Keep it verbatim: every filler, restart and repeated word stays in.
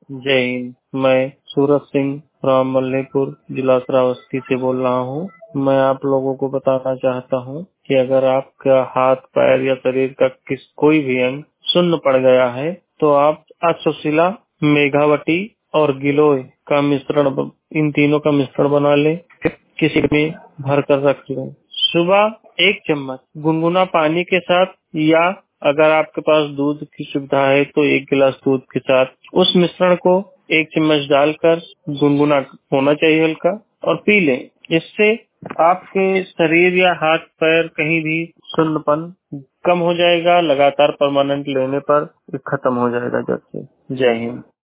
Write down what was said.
जय हिंद। मैं सूरज सिंह राम मल्लेपुर जिला श्रावस्ती से बोल रहा हूँ। मैं आप लोगों को बताना चाहता हूँ कि अगर आपका हाथ पैर या शरीर का किस कोई भी अंग सुन्न पड़ गया है तो आप अक्षशिला, मेघावटी और गिलोय का मिश्रण ब- इन तीनों का मिश्रण बना लें। किसी में भर कर रख लें। सुबह एक चम्मच गुनगुना पानी के साथ, या अगर आपके पास दूध की सुविधा है तो एक गिलास दूध के साथ उस मिश्रण को एक चम्मच डालकर गुनगुना होना चाहिए हल्का, और पी लें। इससे आपके शरीर या हाथ पैर कहीं भी सुन्नपन कम हो जाएगा। लगातार परमानेंट लेने पर ये खत्म हो जाएगा जड़ से। जय हिंद।